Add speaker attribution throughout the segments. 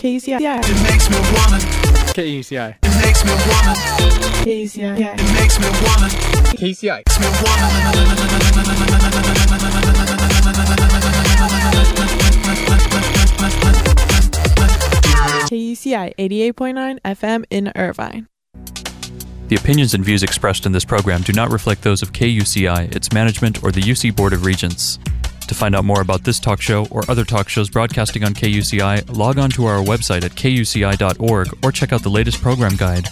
Speaker 1: KUCI.
Speaker 2: It makes me wanna.
Speaker 3: KUCI.
Speaker 2: It makes me wanna.
Speaker 1: KUCI.
Speaker 2: It makes me wanna.
Speaker 3: KUCI.
Speaker 2: Makes me
Speaker 1: KUCI 88.9 FM in Irvine.
Speaker 4: The opinions and views expressed in this program do not reflect those of KUCI, its management, or the UC Board of Regents. To find out more about this talk show or other talk shows broadcasting on KUCI, log on to our website at kuci.org or check out the latest program guide.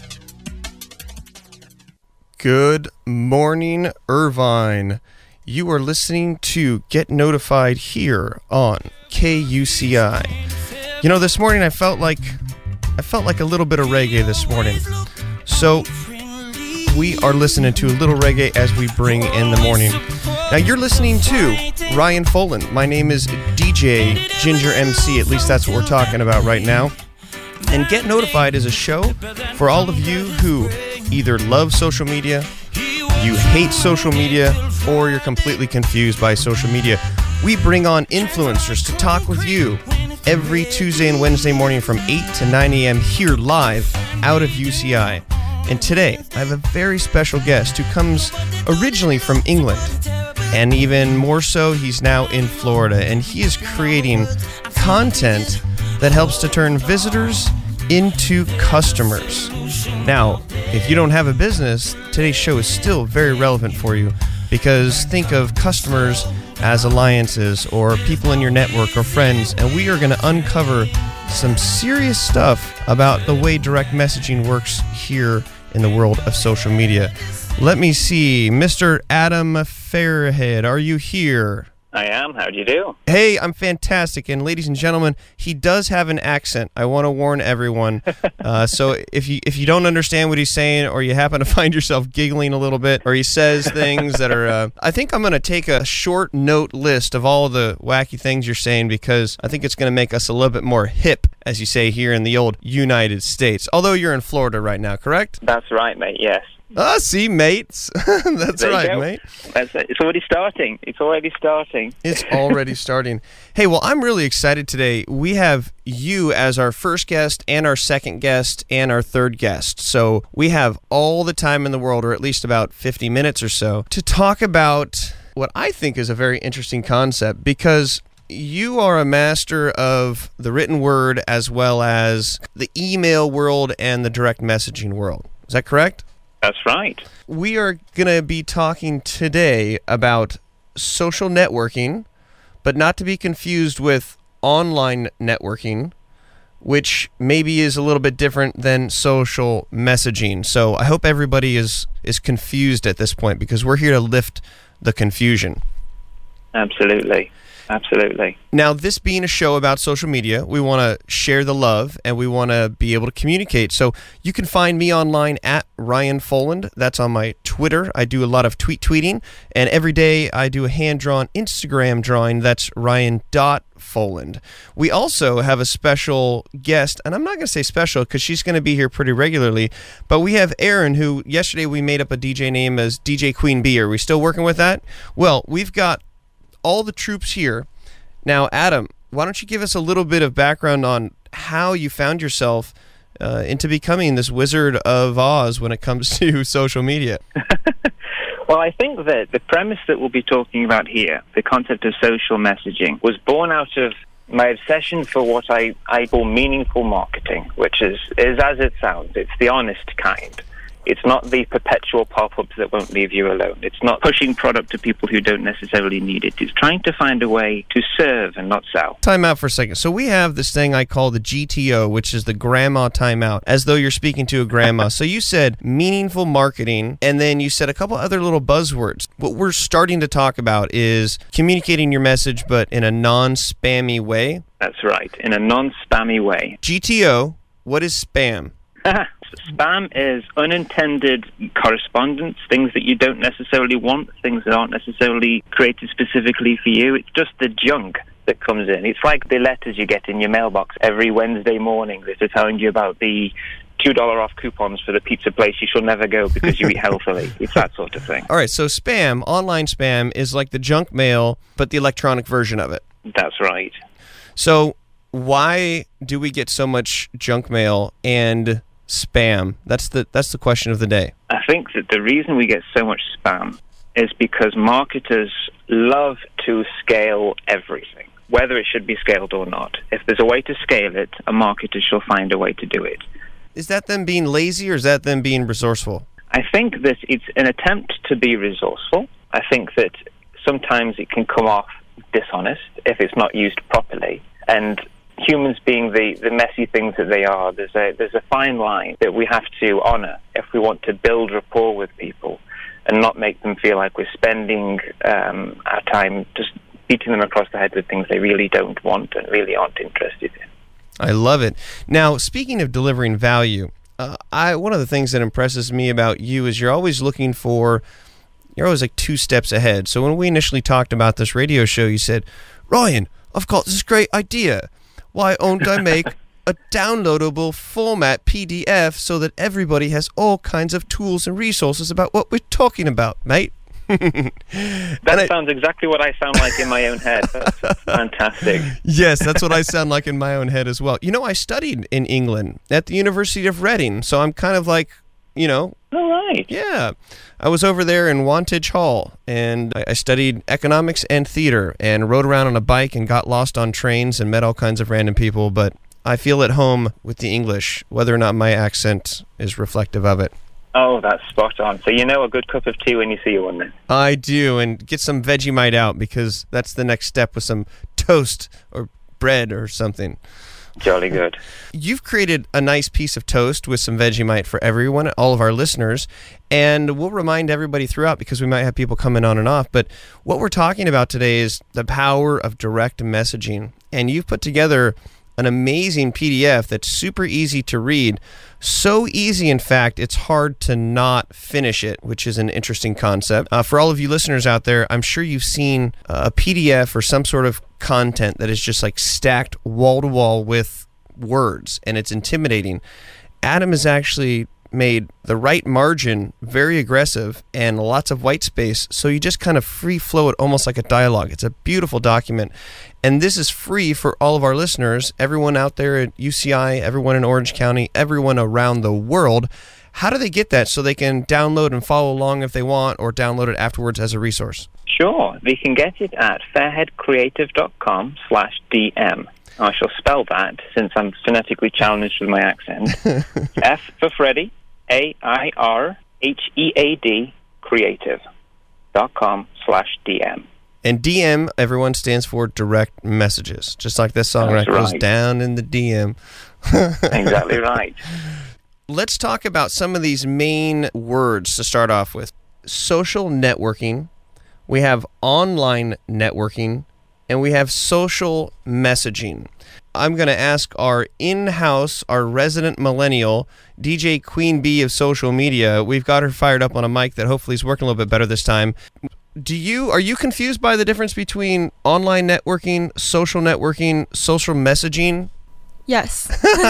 Speaker 5: Good morning, Irvine. You are listening to Get Notified here on KUCI. You know, this morning I felt like a little bit of reggae this morning. So we are listening to a little reggae as we bring in the morning. Now you're listening to Ryan Foland. My name is DJ Ginger MC. At least that's what we're talking about right now. And Get Notified is a show for all of you who either love social media, you hate social media, or you're completely confused by social media. We bring on influencers to talk with you every Tuesday and Wednesday morning from 8 to 9 a.m. here live out of UCI. And today, I have a very special guest who comes originally from England. And even more so, he's now in Florida. And he is creating content that helps to turn visitors into customers. Now, if you don't have a business, today's show is still very relevant for you, because think of customers as alliances or people in your network or friends, and we are going to uncover some serious stuff about the way direct messaging works here in the world of social media. Let me see, Mr. Adam Fairhead, are you here?
Speaker 6: I am. How do you do?
Speaker 5: Hey, I'm fantastic. And ladies and gentlemen, he does have an accent. I want to warn everyone. So if you don't understand what he's saying, or you happen to find yourself giggling a little bit, or he says things that are... I think I'm going to take a short note list of all the wacky things you're saying, because I think it's going to make us a little bit more hip, as you say here in the old United States. Although you're in Florida right now, correct?
Speaker 6: That's right, mate, yes.
Speaker 5: Ah, see, mates. That's right, mate.
Speaker 6: It's already starting. It's already starting. Hey, well, I'm really excited today. We have you as our first guest and our second guest and our third guest. So we have all the time in the world, or at least about 50 minutes or so, to talk about what I think is a very interesting concept, because you are a master of the written word as well as the email world and the direct messaging world. Is that correct? That's right.
Speaker 5: We are going to be talking today about social networking, but not to be confused with online networking, which maybe is a little bit different than social messaging. So I hope everybody is confused at this point, because we're here to lift the confusion.
Speaker 6: Absolutely. Absolutely.
Speaker 5: Now, this being a show about social media, we want to share the love and we want to be able to communicate. So you can find me online at Ryan Foland. That's on my Twitter. I do a lot of tweeting, and every day I do a hand-drawn Instagram drawing. That's Ryan.Foland. We also have a special guest, and I'm not going to say special because she's going to be here pretty regularly, but we have Erin, who yesterday we made up a DJ name as DJ Queen Bee. Are we still working with that? Well, we've got all the troops here. Now, Adam, why don't you give us a little bit of background on how you found yourself into becoming this Wizard of Oz when it comes to social media?
Speaker 6: Well, I think that the premise that we'll be talking about here, the concept of social messaging, was born out of my obsession for what I call meaningful marketing, which is as it sounds. It's the honest kind. It's not the perpetual pop-ups that won't leave you alone. It's not pushing product to people who don't necessarily need it. It's trying to find a way to serve and not sell.
Speaker 5: Time out for a second. So we have this thing I call the GTO, which is the grandma timeout, as though you're speaking to a grandma. So you said meaningful marketing, and then you said a couple other little buzzwords. What we're starting to talk about is communicating your message, but in a non-spammy way.
Speaker 6: That's right, in a non-spammy way.
Speaker 5: GTO, what is spam?
Speaker 6: Spam is unintended correspondence, things that you don't necessarily want, things that aren't necessarily created specifically for you. It's just the junk that comes in. It's like the letters you get in your mailbox every Wednesday morning that are telling you about the $2 off coupons for the pizza place you shall never go because you eat healthily. It's that sort of thing.
Speaker 5: All right, so spam, online spam, is like the junk mail, but the electronic version of it.
Speaker 6: That's right.
Speaker 5: So why do we get so much junk mail and spam? That's the question of the day.
Speaker 6: I think that the reason we get so much spam is because marketers love to scale everything, whether it should be scaled or not. If there's a way to scale it, a marketer shall find a way to do it.
Speaker 5: Is that them being lazy, or is that them being resourceful?
Speaker 6: I think that it's an attempt to be resourceful. I think that sometimes it can come off dishonest if it's not used properly. And humans being the messy things that they are, there's a fine line that we have to honor if we want to build rapport with people and not make them feel like we're spending our time just beating them across the head with things they really don't want and really aren't interested in.
Speaker 5: I love it. Now, speaking of delivering value, one of the things that impresses me about you is you're always like 2 steps ahead. So when we initially talked about this radio show, you said, Ryan, I've got this great idea. Why don't I make a downloadable format PDF so that everybody has all kinds of tools and resources about what we're talking about, mate?
Speaker 6: That sounds exactly what I sound like in my own head. That's fantastic.
Speaker 5: Yes, that's what I sound like in my own head as well. I studied in England at the University of Reading, so I'm kind of like, All
Speaker 6: right.
Speaker 5: Yeah. I was over there in Wantage Hall, and I studied economics and theater and rode around on a bike and got lost on trains and met all kinds of random people, but I feel at home with the English, whether or not my accent is reflective of it.
Speaker 6: Oh, that's spot on. So a good cup of tea when you see one then?
Speaker 5: I do, and get some Vegemite out because that's the next step with some toast or bread or something.
Speaker 6: Jolly good.
Speaker 5: You've created a nice piece of toast with some Vegemite for everyone, all of our listeners, and we'll remind everybody throughout because we might have people coming on and off, but what we're talking about today is the power of direct messaging, and you've put together an amazing PDF that's super easy to read. So easy, in fact, it's hard to not finish it, which is an interesting concept. For all of you listeners out there, I'm sure you've seen a PDF or some sort of content that is just like stacked wall to wall with words, and it's intimidating. Adam has actually made the right margin very aggressive and lots of white space, so you just kind of free flow it almost like a dialogue. It's a beautiful document, and this is free for all of our listeners, everyone out there at UCI, everyone in Orange County, everyone around the world. How do they get that so they can download and follow along if they want, or download it afterwards as a resource?
Speaker 6: Sure, they can get it at fairheadcreative.com/DM. I shall spell that since I'm phonetically challenged with my accent. F for Freddy, AIRHEAD, creative.com/DM.
Speaker 5: And DM, everyone, stands for direct messages, just like this song that goes down in the DM.
Speaker 6: Exactly right.
Speaker 5: Let's talk about some of these main words to start off with. Social networking, we have online networking, and we have social messaging. I'm going to ask our resident millennial, DJ Queen Bee of social media. We've got her fired up on a mic that hopefully is working a little bit better this time. Are you confused by the difference between online networking, social messaging?
Speaker 1: Yes.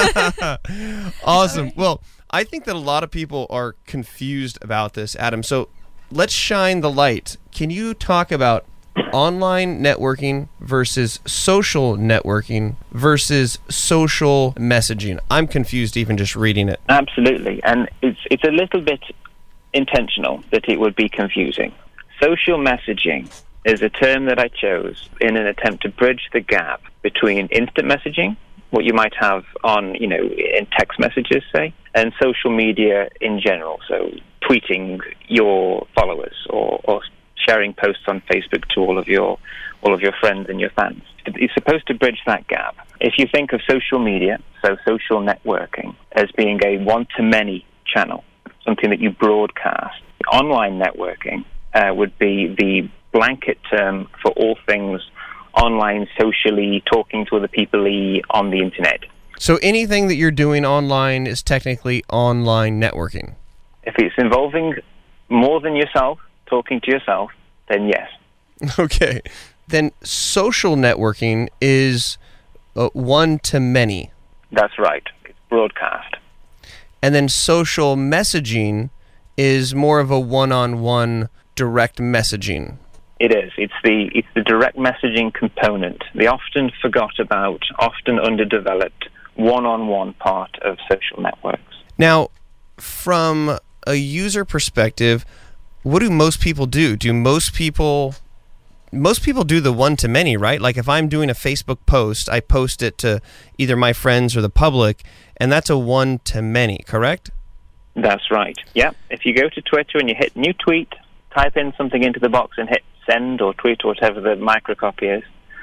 Speaker 5: Awesome. Well, I think that a lot of people are confused about this, Adam. So let's shine the light. Can you talk about online networking versus social networking versus social messaging? I'm confused even just reading it.
Speaker 6: Absolutely. And it's a little bit intentional that it would be confusing. Social messaging is a term that I chose in an attempt to bridge the gap between instant messaging, what you might have on, in text messages, say, and social media in general. So tweeting your followers or sharing posts on Facebook to all of your friends and your fans. It's supposed to bridge that gap. If you think of social media, so social networking, as being a one-to-many channel, something that you broadcast, online networking would be the blanket term for all things online, socially, talking to other people on the internet.
Speaker 5: So anything that you're doing online is technically online networking?
Speaker 6: If it's involving more than yourself, talking to yourself, then yes.
Speaker 5: Okay. Then social networking is one-to-many.
Speaker 6: That's right. It's broadcast.
Speaker 5: And then social messaging is more of a one-on-one direct messaging.
Speaker 6: It is. It's the direct messaging component, the often forgot about, often underdeveloped, one-on-one part of social networks.
Speaker 5: Now, from a user perspective, what do most people do? Do most people do the one-to-many, right? Like if I'm doing a Facebook post, I post it to either my friends or the public, and that's a one-to-many, correct?
Speaker 6: That's right. Yeah. If you go to Twitter and you hit new tweet, type in something into the box and hit send or tweet or whatever the microcopy is,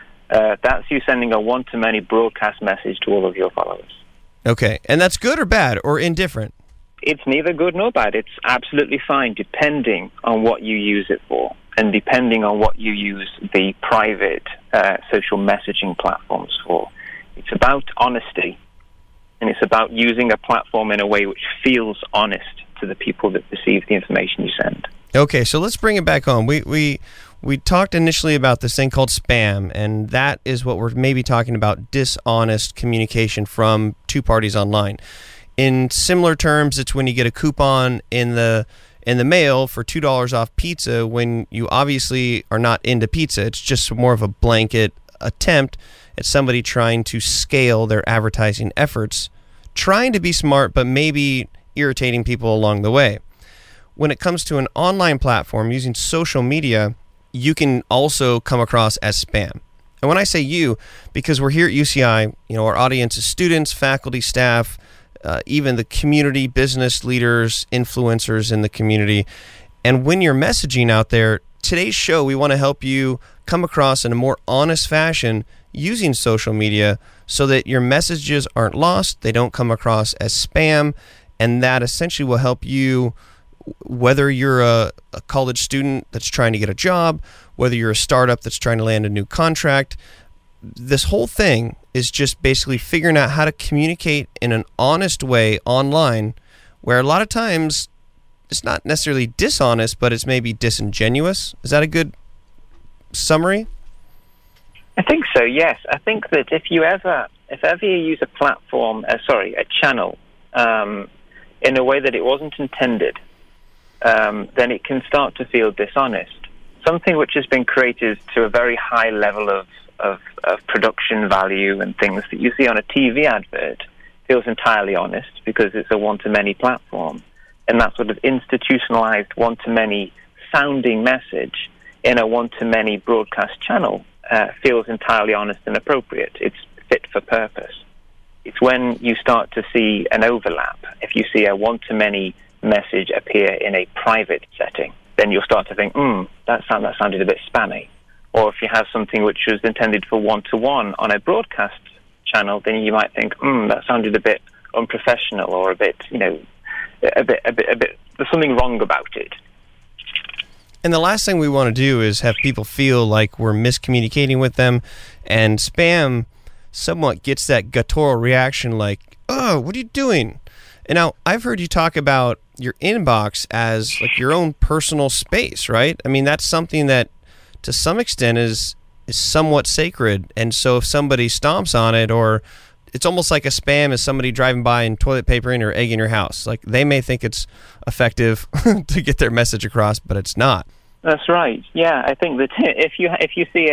Speaker 6: that's you sending a one-to-many broadcast message to all of your followers.
Speaker 5: Okay. And that's good or bad or indifferent?
Speaker 6: It's neither good nor bad. It's absolutely fine depending on what you use it for and depending on what you use the private social messaging platforms for. It's about honesty, and it's about using a platform in a way which feels honest to the people that receive the information you send.
Speaker 5: Okay, so let's bring it back home. We talked initially about this thing called spam, and that is what we're maybe talking about, dishonest communication from two parties online. In similar terms, it's when you get a coupon in the mail for $2 off pizza when you obviously are not into pizza. It's just more of a blanket attempt at somebody trying to scale their advertising efforts, trying to be smart, but maybe irritating people along the way. When it comes to an online platform using social media, you can also come across as spam. And when I say you, because we're here at UCI, our audience is students, faculty, staff, even the community, business leaders, influencers in the community. And when you're messaging out there, today's show, we want to help you come across in a more honest fashion using social media so that your messages aren't lost, they don't come across as spam, and that essentially will help you, whether you're a college student that's trying to get a job, whether you're a startup that's trying to land a new contract. This whole thing is just basically figuring out how to communicate in an honest way online, where a lot of times it's not necessarily dishonest, but it's maybe disingenuous. Is that a good summary?
Speaker 6: I think so, yes. I think that if ever you use a platform, a channel, in a way that it wasn't intended, then it can start to feel dishonest. Something which has been created to a very high level of production value and things that you see on a TV advert feels entirely honest because it's a one-to-many platform. And that sort of institutionalized one-to-many sounding message in a one-to-many broadcast channel feels entirely honest and appropriate. It's fit for purpose. It's when you start to see an overlap. If you see a one-to-many message appear in a private setting, then you'll start to think, that sounded a bit spammy. Or if you have something which was intended for one-to-one on a broadcast channel, then you might think, that sounded a bit unprofessional or a bit, a bit. There's something wrong about it.
Speaker 5: And the last thing we want to do is have people feel like we're miscommunicating with them, and spam somewhat gets that guttural reaction like, "Oh, what are you doing?" And now I've heard you talk about your inbox as like your own personal space, right? I mean, that's something that to some extent is somewhat sacred. And so if somebody stomps on it, or it's almost like a spam is somebody driving by and toilet papering or egg in your house. Like they may think it's effective to get their message across, but it's not.
Speaker 6: That's right. Yeah, I think that if you see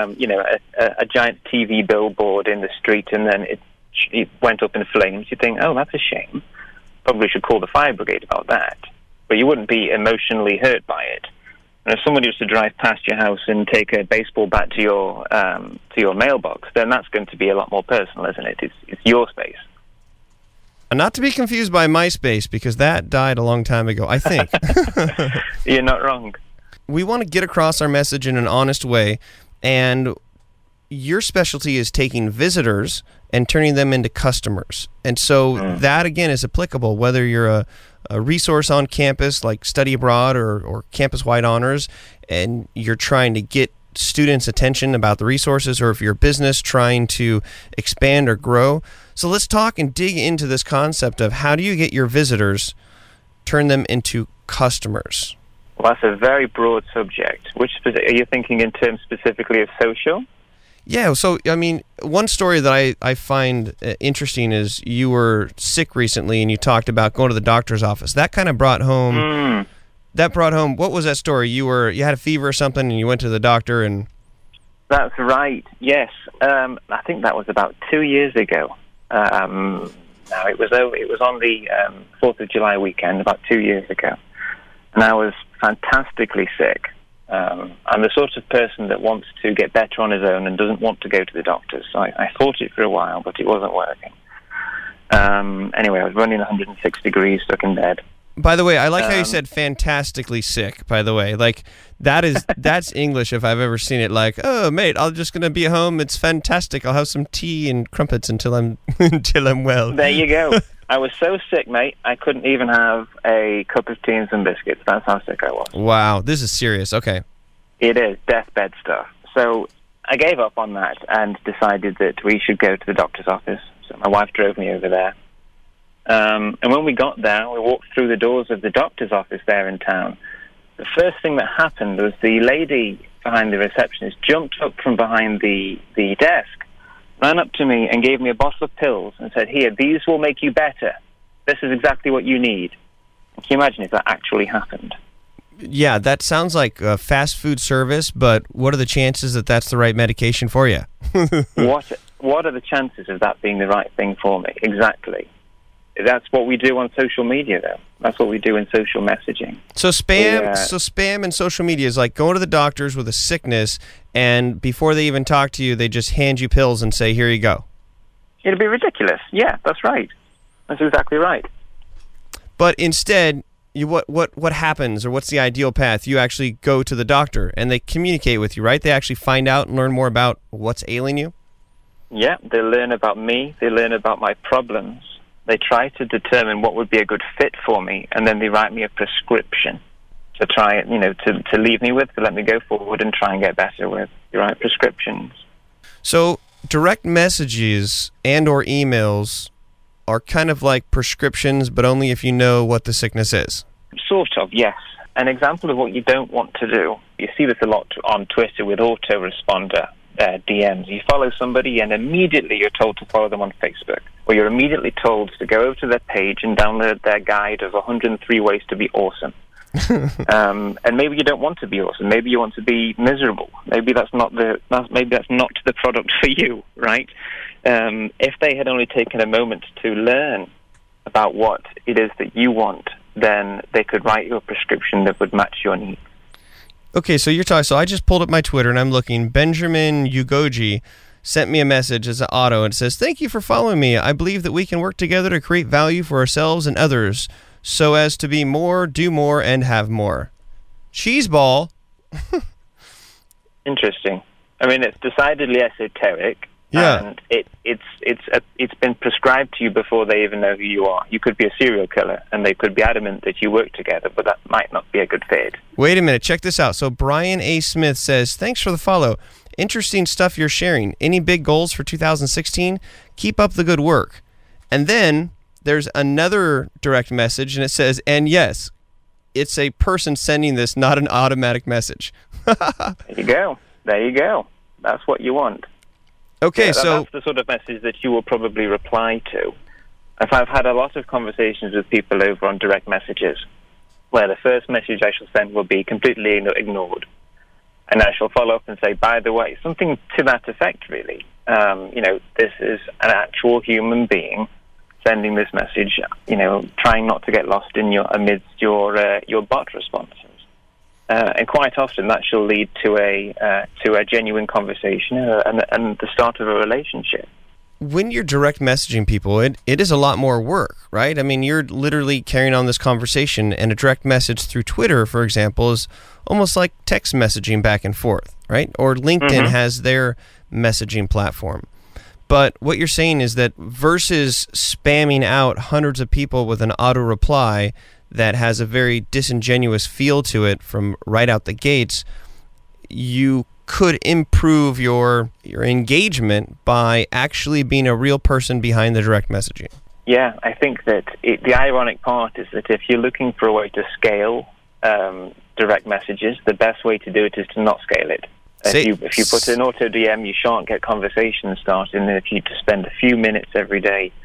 Speaker 6: a giant TV billboard in the street and then it went up in flames, you think, oh, that's a shame. Probably should call the fire brigade about that. But you wouldn't be emotionally hurt by it. And if somebody was to drive past your house and take a baseball bat to your mailbox, then that's going to be a lot more personal, isn't it? It's your space.
Speaker 5: Not to be confused by MySpace, because that died a long time ago, I think.
Speaker 6: You're not wrong.
Speaker 5: We want to get across our message in an honest way, and your specialty is taking visitors and turning them into customers. And so that, again, is applicable, whether you're a resource on campus like study abroad or campus-wide honors, and you're trying to get students' attention about the resources, or if you're a business trying to expand or grow. So let's talk and dig into this concept of how do you get your visitors, turn them into customers?
Speaker 6: Well, that's a very broad subject. Are you thinking in terms specifically of social?
Speaker 5: Yeah, so, I mean, one story that I find interesting is you were sick recently and you talked about going to the doctor's office. That kind of brought home that brought home, what was that story? You had a fever or something, and you went to the doctor, and...
Speaker 6: That's right, yes. I think that was about 2 years ago. No, it was on the 4th of July weekend, about 2 years ago. And I was fantastically sick. I'm the sort of person that wants to get better on his own and doesn't want to go to the doctors. So I fought it for a while, but it wasn't working. Anyway, I was running 106 degrees, stuck in bed.
Speaker 5: By the way, I like how you said fantastically sick, by the way. Like, that's English if I've ever seen it. Like, oh, mate, I'm just going to be at home. It's fantastic. I'll have some tea and crumpets until I'm well.
Speaker 6: There you go. I was so sick, mate, I couldn't even have a cup of tea and some biscuits. That's how sick I was.
Speaker 5: Wow, this is serious. Okay.
Speaker 6: It is deathbed stuff. So I gave up on that and decided that we should go to the doctor's office. So my wife drove me over there. And when we got there, we walked through the doors of the doctor's office there in town. The first thing that happened was the lady behind the receptionist jumped up from behind the desk, ran up to me and gave me a bottle of pills and said, "Here, these will make you better. This is exactly what you need." Can you imagine if that actually happened?
Speaker 5: Yeah, that sounds like a fast food service, but what are the chances that that's the right medication for you?
Speaker 6: What are the chances of that being the right thing for me? Exactly. That's what we do on social media, though. That's what we do in social messaging.
Speaker 5: So spam and social media is like going to the doctors with a sickness, and before they even talk to you, they just hand you pills and say, "Here you go."
Speaker 6: It'd be ridiculous. Yeah, that's right. That's exactly right.
Speaker 5: But instead, what happens, or what's the ideal path? You actually go to the doctor, and they communicate with you, right? They actually find out and learn more about what's ailing you?
Speaker 6: Yeah, they learn about me. They learn about my problems. They try to determine what would be a good fit for me, and then they write me a prescription to try, to leave me with, to let me go forward and try and get better with. They write prescriptions.
Speaker 5: So direct messages and or emails are kind of like prescriptions, but only if you know what the sickness is.
Speaker 6: Sort of, yes. An example of what you don't want to do. You see this a lot on Twitter with autoresponder DMs. You follow somebody and immediately you're told to follow them on Facebook. Or you're immediately told to go over to their page and download their guide of 103 ways to be awesome. And maybe you don't want to be awesome. Maybe you want to be miserable. Maybe that's not the product for you, right? If they had only taken a moment to learn about what it is that you want, then they could write you a prescription that would match your needs.
Speaker 5: Okay, so you're talking. So I just pulled up my Twitter and I'm looking. Benjamin Ugoji sent me a message as an auto and it says, "Thank you for following me. I believe that we can work together to create value for ourselves and others so as to be more, do more, and have more." Cheeseball.
Speaker 6: Interesting. I mean, it's decidedly esoteric.
Speaker 5: Yeah.
Speaker 6: And it's been prescribed to you before they even know who you are. You could be a serial killer, and they could be adamant that you work together, but that might not be a good fit.
Speaker 5: Wait a minute. Check this out. So Brian A. Smith says, "Thanks for the follow. Interesting stuff you're sharing. Any big goals for 2016? Keep up the good work." And then there's another direct message, and it says, "And yes, it's a person sending this, not an automatic message."
Speaker 6: There you go. There you go. That's what you want.
Speaker 5: Okay,
Speaker 6: yeah,
Speaker 5: so
Speaker 6: that's the sort of message that you will probably reply to. If I've had a lot of conversations with people over on direct messages, where the first message I shall send will be completely ignored, and I shall follow up and say, "By the way," something to that effect, really. This is an actual human being sending this message. Trying not to get lost in amidst your bot responses. And quite often that shall lead to a genuine conversation and the start of a relationship.
Speaker 5: When you're direct messaging people, it is a lot more work, right? I mean, you're literally carrying on this conversation, and a direct message through Twitter, for example, is almost like text messaging back and forth, right? Or LinkedIn has their messaging platform. But what you're saying is that versus spamming out hundreds of people with an auto reply that has a very disingenuous feel to it from right out the gates, you could improve your engagement by actually being a real person behind the direct messaging.
Speaker 6: Yeah, I think that the ironic part is that if you're looking for a way to scale direct messages, the best way to do it is to not scale it. If you put an auto DM, you shan't get conversations started, and if you just spend a few minutes every day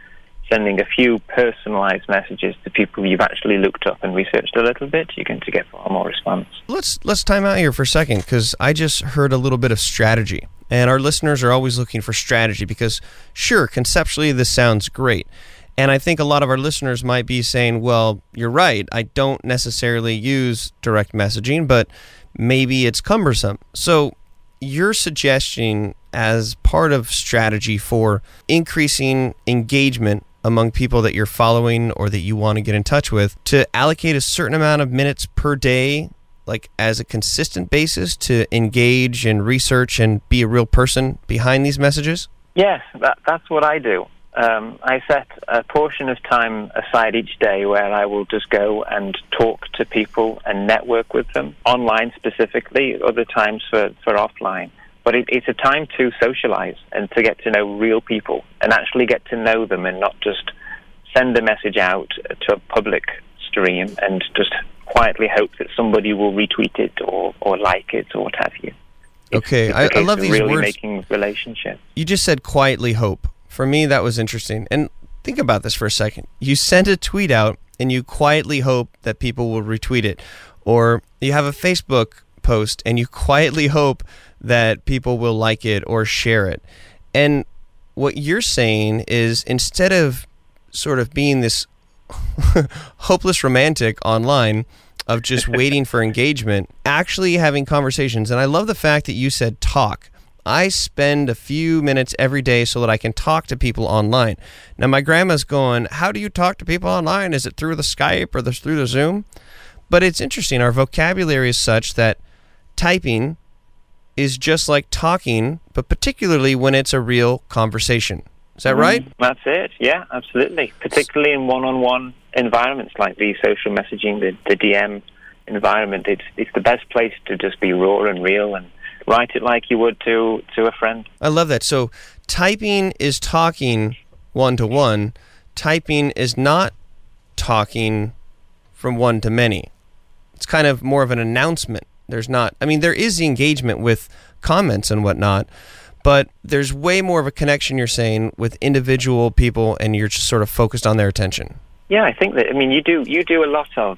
Speaker 6: sending a few personalized messages to people you've actually looked up and researched a little bit, you're going to get far more response.
Speaker 5: Let's time out here for a second, because I just heard a little bit of strategy. And our listeners are always looking for strategy because, sure, conceptually this sounds great. And I think a lot of our listeners might be saying, well, you're right, I don't necessarily use direct messaging, but maybe it's cumbersome. So you're suggesting, as part of strategy for increasing engagement among people that you're following or that you want to get in touch with, to allocate a certain amount of minutes per day, like as a consistent basis, to engage and research and be a real person behind these messages?
Speaker 6: Yes, that's what I do. I set a portion of time aside each day where I will just go and talk to people and network with them, online specifically, other times for offline. But it's a time to socialize and to get to know real people and actually get to know them, and not just send a message out to a public stream and just quietly hope that somebody will retweet it or like it or what have you.
Speaker 5: Okay, I love these
Speaker 6: really
Speaker 5: words.
Speaker 6: Making relationships.
Speaker 5: You just said quietly hope. For me, that was interesting. And think about this for a second. You send a tweet out and you quietly hope that people will retweet it. Or you have a Facebook post and you quietly hope that people will like it or share it. And what you're saying is, instead of sort of being this hopeless romantic online of just waiting for engagement, actually having conversations. And I love the fact that you said talk. I spend a few minutes every day so that I can talk to people online. Now, my grandma's going, how do you talk to people online? Is it through the Skype or through the Zoom? But it's interesting. Our vocabulary is such that typing is just like talking, but particularly when it's a real conversation. Is that right?
Speaker 6: That's it. Yeah, absolutely. Particularly in one-on-one environments like the social messaging, the DM environment. It's the best place to just be raw and real and write it like you would to a friend.
Speaker 5: I love that. So typing is talking one-to-one. Typing is not talking from one to many. It's kind of more of an announcement. There is the engagement with comments and whatnot, but there's way more of a connection, you're saying, with individual people, and you're just sort of focused on their attention.
Speaker 6: Yeah, I think that. I mean, you do a lot of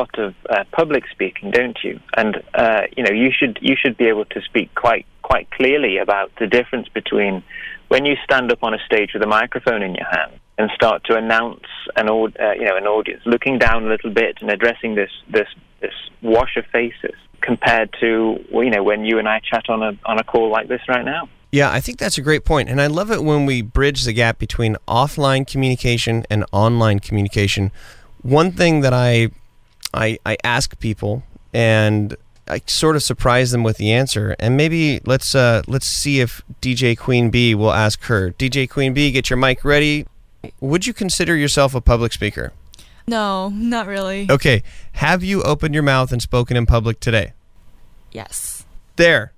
Speaker 6: public speaking, don't you? And you should be able to speak quite clearly about the difference between when you stand up on a stage with a microphone in your hand and start to announce an audience, looking down a little bit and addressing this wash of faces, compared to when you and I chat on a call like this right now.
Speaker 5: Yeah, I think that's a great point. And I love it when we bridge the gap between offline communication and online communication. One thing that I ask people, and I sort of surprise them with the answer, and maybe let's see if DJ Queen Bee will ask her. DJ Queen Bee, get your mic ready. Would you consider yourself a public speaker?
Speaker 7: No, not really.
Speaker 5: Okay. Have you opened your mouth and spoken in public today?
Speaker 7: Yes.
Speaker 5: There.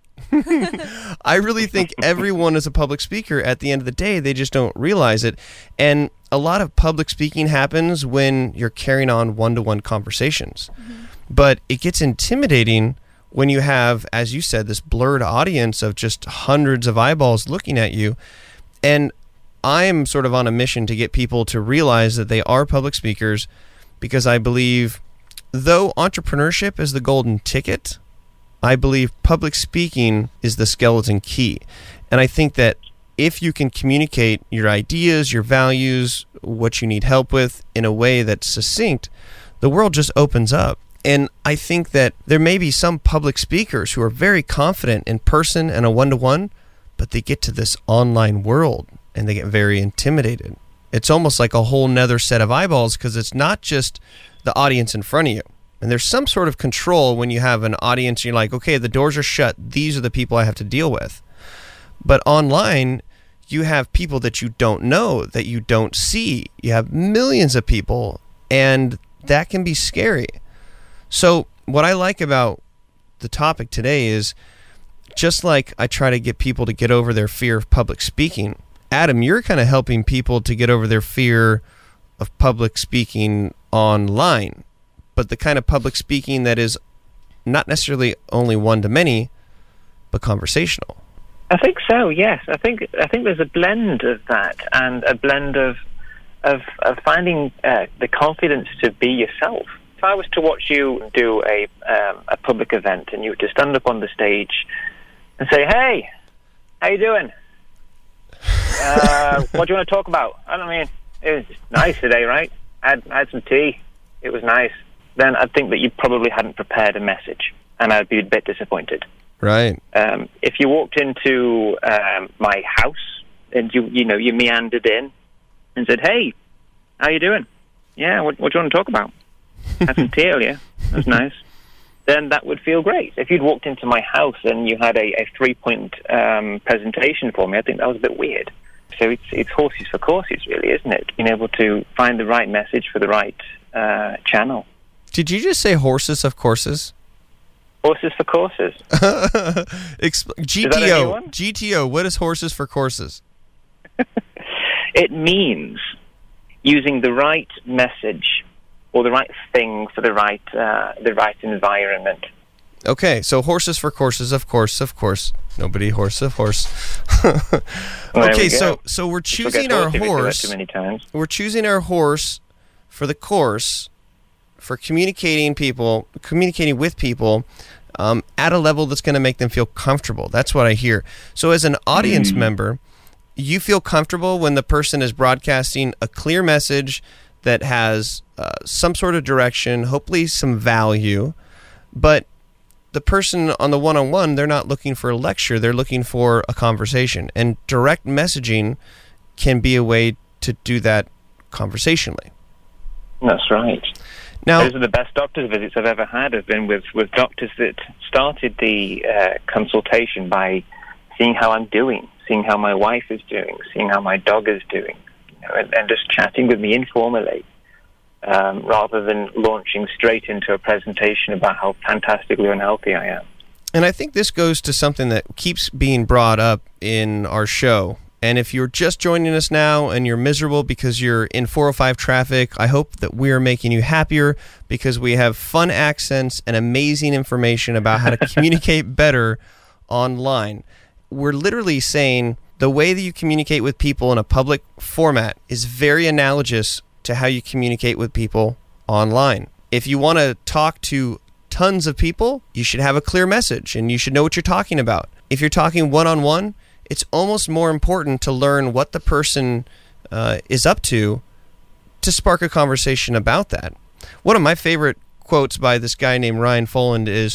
Speaker 5: I really think everyone is a public speaker at the end of the day. They just don't realize it. And a lot of public speaking happens when you're carrying on one-to-one conversations. Mm-hmm. But it gets intimidating when you have, as you said, this blurred audience of just hundreds of eyeballs looking at you. And I'm sort of on a mission to get people to realize that they are public speakers, because I believe, though entrepreneurship is the golden ticket, I believe public speaking is the skeleton key. And I think that if you can communicate your ideas, your values, what you need help with in a way that's succinct, the world just opens up. And I think that there may be some public speakers who are very confident in person and a one-to-one, but they get to this online world and they get very intimidated. It's almost like a whole nother set of eyeballs, because it's not just the audience in front of you. And there's some sort of control when you have an audience. You're like, okay, the doors are shut. These are the people I have to deal with. But online, you have people that you don't know, that you don't see. You have millions of people, and that can be scary. So what I like about the topic today is, just like I try to get people to get over their fear of public speaking, Adam, you're kind of helping people to get over their fear of public speaking online, but the kind of public speaking that is not necessarily only one-to-many, but conversational.
Speaker 6: I think so, yes. I think there's a blend of that, and a blend of of finding the confidence to be yourself. If I was to watch you do a public event and you were to stand up on the stage and say, "Hey, how you doing? What do you want to talk about?" I don't mean, it was nice today, right? I had some tea. It was nice. Then I'd think that you probably hadn't prepared a message, and I'd be a bit disappointed.
Speaker 5: Right.
Speaker 6: If you walked into my house and you meandered in and said, "Hey, how you doing? Yeah, what do you want to talk about? Had some tea earlier. That's nice." Then that would feel great. If you'd walked into my house and you had a 3-point presentation for me, I think that was a bit weird. So it's horses for courses, really, isn't it? Being able to find the right message for the right channel.
Speaker 5: Did you just say horses of courses?
Speaker 6: Horses for courses.
Speaker 5: GTO. What is horses for courses?
Speaker 6: It means using the right message or the right thing for the right environment.
Speaker 5: Okay, so horses for courses, of course. Nobody horse of horse. Okay, so we're choosing our horse.
Speaker 6: Too many times.
Speaker 5: We're choosing our horse for the course for communicating with people at a level that's going to make them feel comfortable. That's what I hear. So as an audience member, you feel comfortable when the person is broadcasting a clear message that has some sort of direction, hopefully some value, but the person on the one-on-one, they're not looking for a lecture, they're looking for a conversation. And direct messaging can be a way to do that conversationally.
Speaker 6: That's right.
Speaker 5: Now,
Speaker 6: those are the best doctor's visits I've ever had. Have been with doctors that started the consultation by seeing how I'm doing, seeing how my wife is doing, seeing how my dog is doing, and just chatting with me informally, rather than launching straight into a presentation about how fantastically unhealthy I am.
Speaker 5: And I think this goes to something that keeps being brought up in our show. And if you're just joining us now and you're miserable because you're in 405 traffic, I hope that we're making you happier because we have fun accents and amazing information about how to communicate better online. We're literally saying the way that you communicate with people in a public format is very analogous to how you communicate with people online. If you want to talk to tons of people, you should have a clear message and you should know what you're talking about. If you're talking one-on-one, it's almost more important to learn what the person is up to spark a conversation about that. One of my favorite quotes by this guy named Ryan Foland is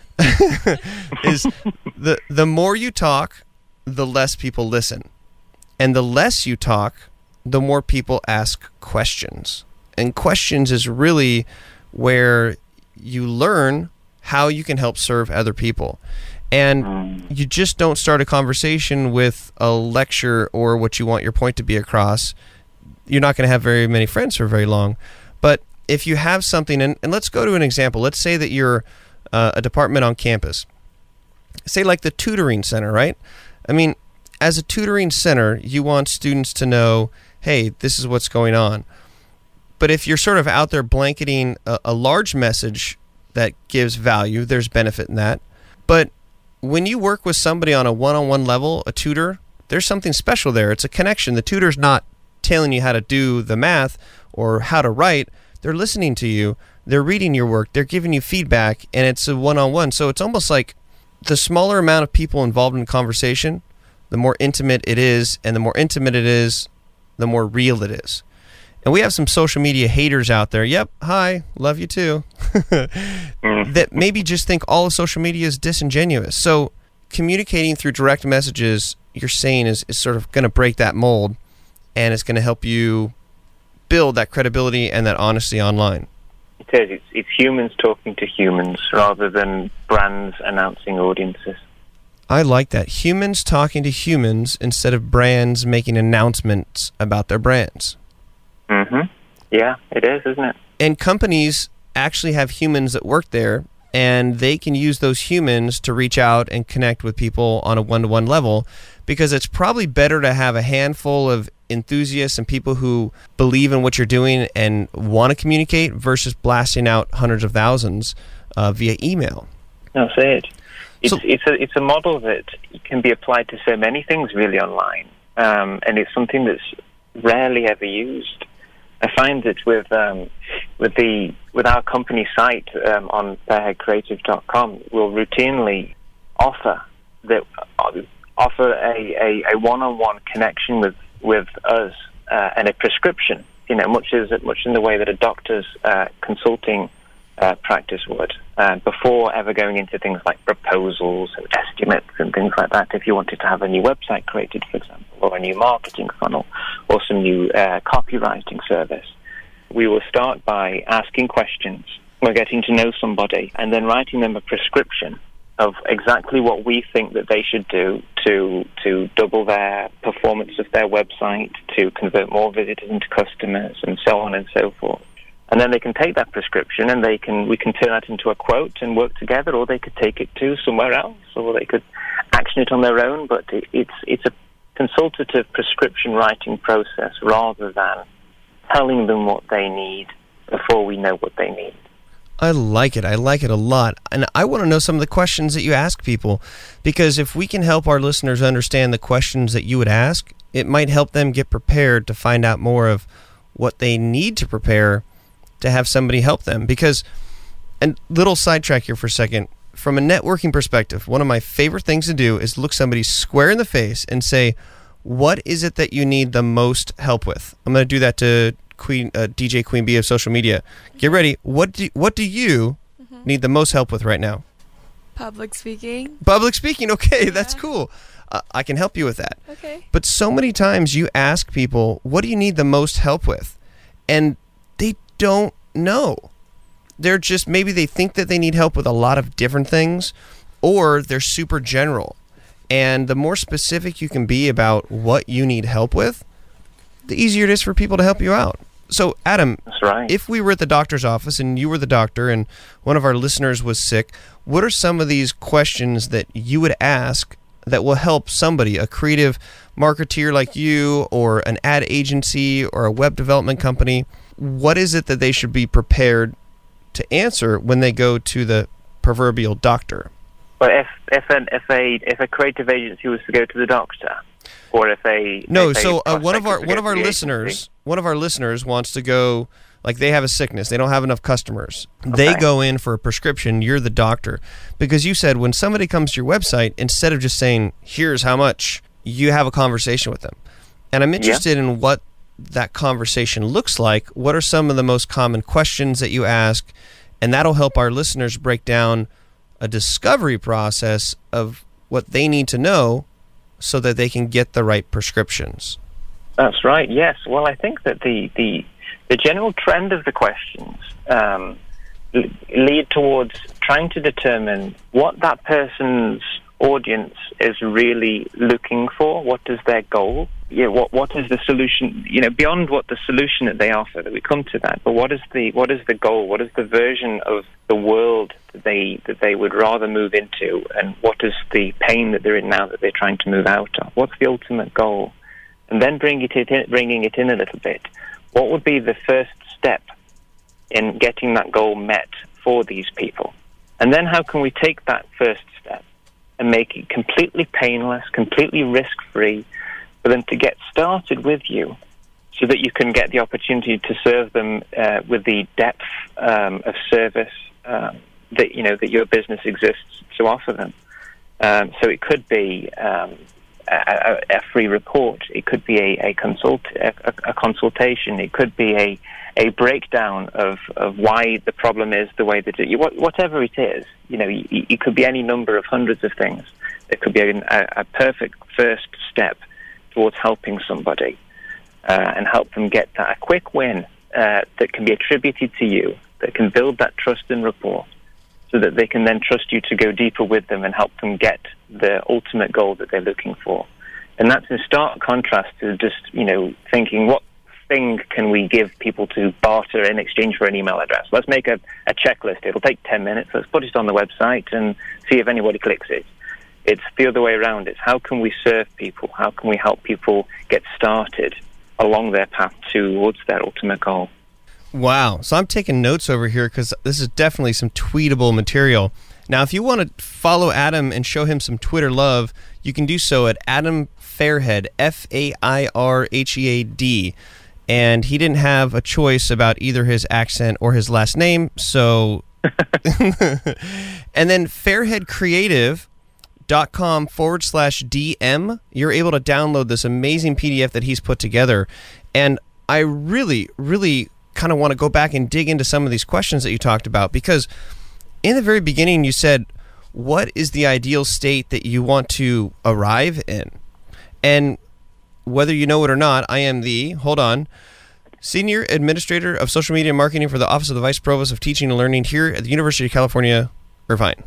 Speaker 5: the more you talk, the less people listen. And the less you talk, the more people ask questions. And questions is really where you learn how you can help serve other people. And you just don't start a conversation with a lecture or what you want your point to be across. You're not going to have very many friends for very long. But if you have something, and let's go to an example. Let's say that you're a department on campus. Say like the tutoring center, right? I mean, as a tutoring center, you want students to know, hey, this is what's going on. But if you're sort of out there blanketing a large message that gives value, there's benefit in that. But when you work with somebody on a one-on-one level, a tutor, there's something special there. It's a connection. The tutor's not telling you how to do the math or how to write. They're listening to you. They're reading your work. They're giving you feedback, and it's a one-on-one. So it's almost like the smaller amount of people involved in conversation, the more intimate it is, and the more intimate it is, the more real it is. And we have some social media haters out there. Yep, hi, love you too. That maybe just think all of social media is disingenuous. So communicating through direct messages, you're saying is sort of going to break that mold, and it's going to help you build that credibility and that honesty online.
Speaker 6: It is. It's humans talking to humans rather than brands announcing audiences.
Speaker 5: I like that. Humans talking to humans instead of brands making announcements about their brands.
Speaker 6: Yeah, it is, isn't it?
Speaker 5: And companies actually have humans that work there, and they can use those humans to reach out and connect with people on a one-to-one level, because it's probably better to have a handful of enthusiasts and people who believe in what you're doing and want to communicate versus blasting out hundreds of thousands via email.
Speaker 6: That's it. It's a model that can be applied to so many things really online, and it's something that's rarely ever used. I find that with our company site on fairheadcreative.com, we'll routinely offer a one-on-one connection with us and a prescription. Much in the way that a doctor's consulting practice would, before ever going into things like proposals and estimates and things like that. If you wanted to have a new website created, for example, or a new marketing funnel, or some new copywriting service, we will start by asking questions. We're getting to know somebody and then writing them a prescription of exactly what we think that they should do to double their performance of their website, to convert more visitors into customers, and so on and so forth. And then they can take that prescription and we can turn that into a quote and work together, or they could take it to somewhere else, or they could action it on their own. But it's a consultative prescription writing process rather than telling them what they need before we know what they need.
Speaker 5: I like it. I like it a lot. And I want to know some of the questions that you ask people, because if we can help our listeners understand the questions that you would ask, it might help them get prepared to find out more of what they need to prepare to have somebody help them. Because, and little sidetrack here for a second, from a networking perspective, one of my favorite things to do is look somebody square in the face and say, what is it that you need the most help with? I'm going to do that to DJ Queen Bee of social media. Get ready. What do you need the most help with right now?
Speaker 7: Public speaking.
Speaker 5: Public speaking. Okay, that's cool. I can help you with that.
Speaker 7: Okay.
Speaker 5: But so many times you ask people, what do you need the most help with? And they don't know. They're just, maybe they think that they need help with a lot of different things, or they're super general. And the more specific you can be about what you need help with, the easier it is for people to help you out. So, Adam,
Speaker 6: that's right.
Speaker 5: If we were at the doctor's office and you were the doctor and one of our listeners was sick, what are some of these questions that you would ask that will help somebody, a creative marketeer like you, or an ad agency, or a web development company? What is it that they should be prepared to answer when they go to the proverbial doctor?
Speaker 6: Well, if a creative agency was to go to the doctor, or if a
Speaker 5: one of our listeners wants to go, like they have a sickness, they don't have enough customers. Okay. They go in for a prescription. You're the doctor, because you said when somebody comes to your website, instead of just saying here's how much, you have a conversation with them. And I'm interested in what that conversation looks like. What are some of the most common questions that you ask? And that'll help our listeners break down a discovery process of what they need to know so that they can get the right prescriptions.
Speaker 6: That's right, yes. Well, I think that the general trend of the questions lead towards trying to determine what that person's audience is really looking for. What is their goal? What is the solution? Beyond what the solution that they offer, that we come to that. But what is the goal? What is the version of the world that they would rather move into? And what is the pain that they're in now that they're trying to move out of? What's the ultimate goal? And then bringing it in a little bit. What would be the first step in getting that goal met for these people? And then how can we take that first step and make it completely painless, completely risk-free, for them to get started with you, so that you can get the opportunity to serve them with the depth of service that your business exists to offer them. So it could be a free report. It could be a consultation. It could be a breakdown of why the problem is the way that whatever it is. It could be any number of hundreds of things. It could be a perfect first step towards helping somebody and help them get a quick win that can be attributed to you, that can build that trust and rapport, so that they can then trust you to go deeper with them and help them get the ultimate goal that they're looking for. And that's in stark contrast to just, thinking, what thing can we give people to barter in exchange for an email address? Let's make a checklist. It'll take 10 minutes. Let's put it on the website and see if anybody clicks it. It's the other way around. It's how can we serve people? How can we help people get started along their path towards their ultimate goal?
Speaker 5: Wow. So I'm taking notes over here because this is definitely some tweetable material. Now, if you want to follow Adam and show him some Twitter love, you can do so at Adam Fairhead, Fairhead. and he didn't have a choice about either his accent or his last name, so... And then fairheadcreative.com/DM, you're able to download this amazing PDF that he's put together. And I really, really kind of want to go back and dig into some of these questions that you talked about, because in the very beginning you said, what is the ideal state that you want to arrive in? And whether you know it or not, I am the, Senior Administrator of Social Media and Marketing for the Office of the Vice Provost of Teaching and Learning here at the University of California, Irvine.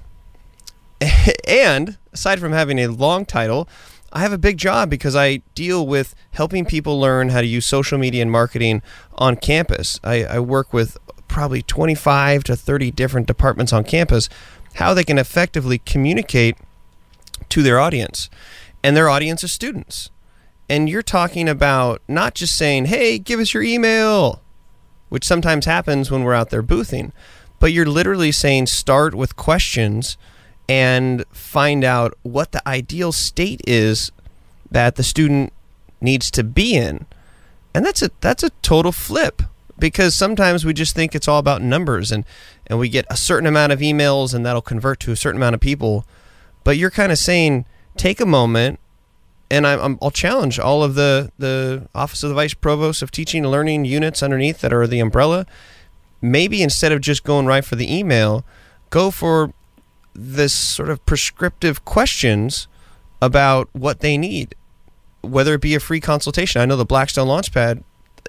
Speaker 5: And aside from having a long title, I have a big job because I deal with helping people learn how to use social media and marketing on campus. I work with probably 25 to 30 different departments on campus, how they can effectively communicate to their audience. And their audience is students. And you're talking about not just saying, hey, give us your email, which sometimes happens when we're out there boothing, but you're literally saying start with questions and find out what the ideal state is that the student needs to be in. And that's a total flip, because sometimes we just think it's all about numbers and we get a certain amount of emails and that'll convert to a certain amount of people. But you're kind of saying, take a moment, and I'll challenge all of the Office of the Vice Provost of Teaching and Learning units underneath that are the umbrella. Maybe instead of just going right for the email, go for this sort of prescriptive questions about what they need, whether it be a free consultation. I know the Blackstone Launchpad,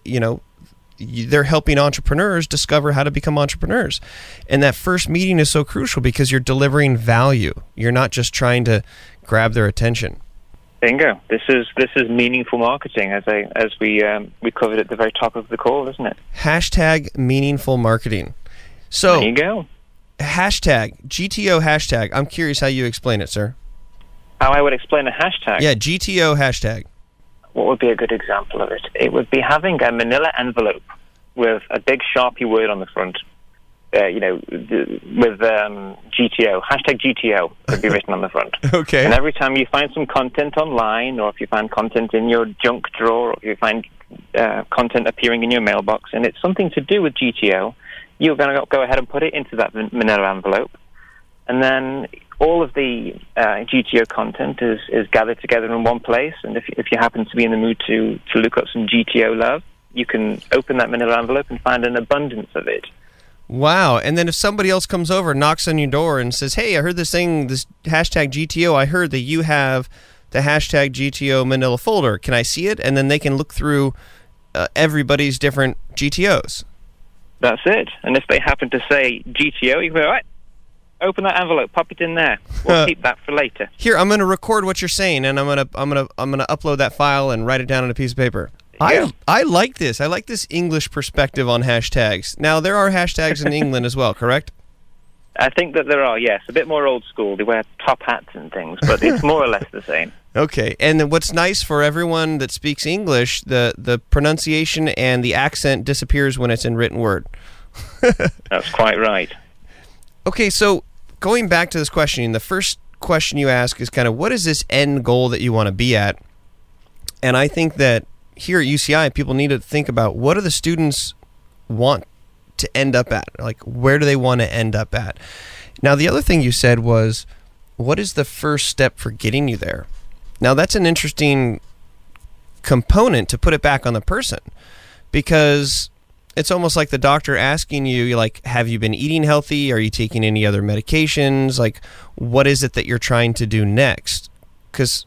Speaker 5: they're helping entrepreneurs discover how to become entrepreneurs. And that first meeting is so crucial because you're delivering value. You're not just trying to grab their attention.
Speaker 6: Bingo. This is meaningful marketing, as we covered at the very top of the call, isn't it?
Speaker 5: Hashtag meaningful marketing. So
Speaker 6: there you go.
Speaker 5: Hashtag, GTO hashtag. I'm curious how you explain it, sir.
Speaker 6: How I would explain a hashtag?
Speaker 5: Yeah, GTO hashtag.
Speaker 6: What would be a good example of it? It would be having a manila envelope with a big Sharpie word on the front. With GTO, hashtag GTO would be written on the front.
Speaker 5: Okay.
Speaker 6: And every time you find some content online, or if you find content in your junk drawer, or if you find content appearing in your mailbox, and it's something to do with GTO, you're going to go ahead and put it into that manila envelope. And then all of the GTO content is gathered together in one place. And if you happen to be in the mood to look up some GTO love, you can open that manila envelope and find an abundance of it.
Speaker 5: Wow. And then if somebody else comes over, knocks on your door and says, hey, I heard this hashtag GTO, I heard that you have the hashtag GTO manila folder. Can I see it? And then they can look through everybody's different GTOs.
Speaker 6: That's it. And if they happen to say GTO, you can go, all right, open that envelope, pop it in there. We'll keep that for later.
Speaker 5: Here, I'm going to record what you're saying, and I'm going to upload that file and write it down on a piece of paper. I like this. I like this English perspective on hashtags. Now, there are hashtags in England as well, correct?
Speaker 6: I think that there are, yes. A bit more old school. They wear top hats and things, but it's more or less the same.
Speaker 5: Okay. And then what's nice for everyone that speaks English, the pronunciation and the accent disappears when it's in written word.
Speaker 6: That's quite right.
Speaker 5: Okay, so going back to this questioning, the first question you ask is kind of, what is this end goal that you want to be at? And I think that here at UCI, people need to think about, what do the students want to end up at? Like, where do they want to end up at? Now, the other thing you said was, what is the first step for getting you there? Now, that's an interesting component to put it back on the person, because it's almost like the doctor asking you, like, have you been eating healthy? Are you taking any other medications? Like, what is it that you're trying to do next? Because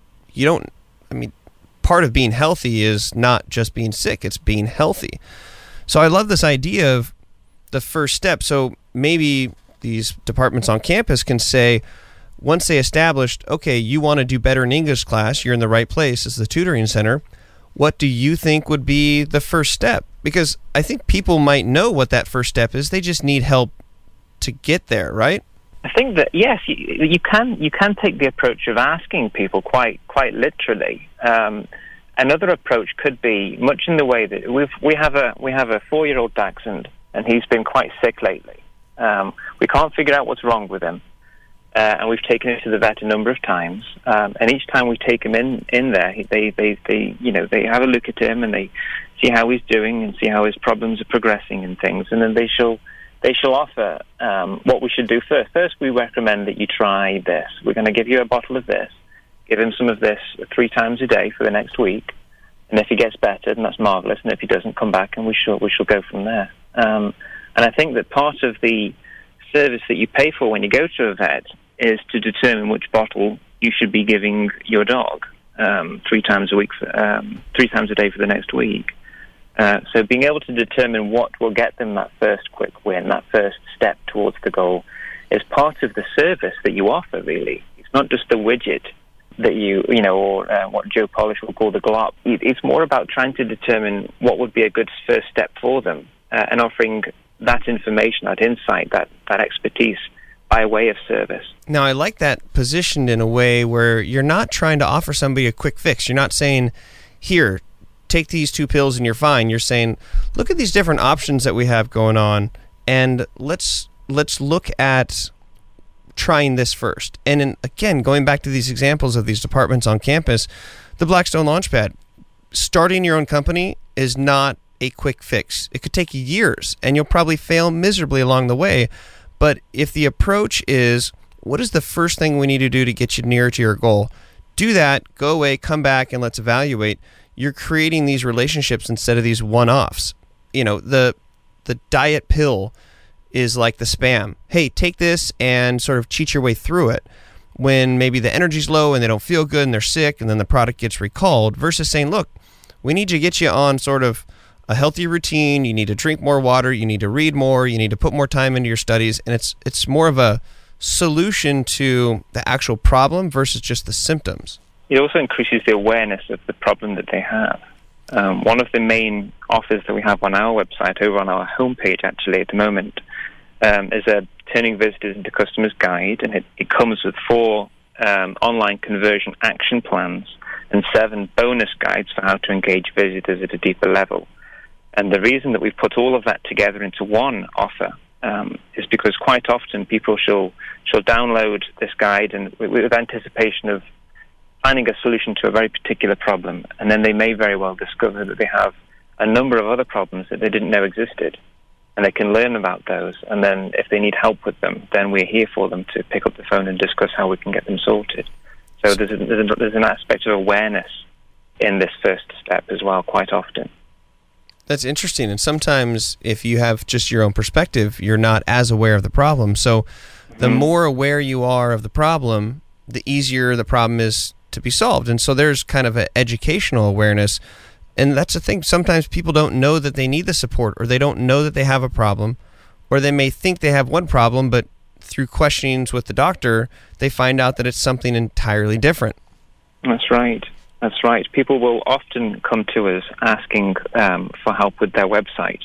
Speaker 5: part of being healthy is not just being sick, it's being healthy. So I love this idea of the first step. So maybe these departments on campus can say, once they established, okay, you want to do better in English class, you're in the right place as the tutoring center, what do you think would be the first step? Because I think people might know what that first step is, they just need help to get there, right?
Speaker 6: I think that, yes, you can take the approach of asking people quite literally. Another approach could be much in the way that we have a 4-year-old dachshund, and he's been quite sick lately. We can't figure out what's wrong with him. and we've taken him to the vet a number of times. And each time we take him in there, they have a look at him and they see how he's doing and see how his problems are progressing and things. And then they shall offer what we should do first. First, we recommend that you try this. We're going to give you a bottle of this. Give him some of this 3 times a day for the next week. And if he gets better, then that's marvelous. And if he doesn't, come back and we shall go from there. And I think that part of the service that you pay for when you go to a vet is to determine which bottle you should be giving your dog 3 times a week, 3 times a day for the next week. So being able to determine what will get them that first quick win, that first step towards the goal, is part of the service that you offer, really. It's not just the widget that or what Joe Polish will call the glop. It's more about trying to determine what would be a good first step for them and offering that information, that insight, that expertise by way of service.
Speaker 5: Now, I like that positioned in a way where you're not trying to offer somebody a quick fix. You're not saying, here, take these 2 pills and you're fine. You're saying, look at these different options that we have going on, and let's look at trying this first. And again, going back to these examples of these departments on campus, the Blackstone Launchpad, starting your own company is not a quick fix. It could take you years, and you'll probably fail miserably along the way. But if the approach is, what is the first thing we need to do to get you nearer to your goal? Do that, go away, come back, and let's evaluate. You're creating these relationships instead of these one-offs. The diet pill is like the spam. Hey, take this and sort of cheat your way through it when maybe the energy's low and they don't feel good and they're sick and then the product gets recalled, versus saying, look, we need to get you on sort of a healthy routine. You need to drink more water. You need to read more. You need to put more time into your studies. And it's more of a solution to the actual problem versus just the symptoms.
Speaker 6: It also increases the awareness of the problem that they have. One of the main offers that we have on our website, over on our homepage actually at the moment, is a Turning Visitors into Customers guide, and it comes with 4 online conversion action plans and 7 bonus guides for how to engage visitors at a deeper level. And the reason that we've put all of that together into one offer is because quite often people shall download this guide and with anticipation of finding a solution to a very particular problem, and then they may very well discover that they have a number of other problems that they didn't know existed, and they can learn about those, and then if they need help with them, then we're here for them to pick up the phone and discuss how we can get them sorted. So there's an aspect of awareness in this first step as well, quite often.
Speaker 5: That's interesting, and sometimes if you have just your own perspective, you're not as aware of the problem. So the more aware you are of the problem, the easier the problem is to be solved. And so there's kind of an educational awareness, and that's the thing. Sometimes people don't know that they need the support, or they don't know that they have a problem, or they may think they have one problem, but through questionings with the doctor, they find out that it's something entirely different.
Speaker 6: That's right. That's right. People will often come to us asking for help with their website.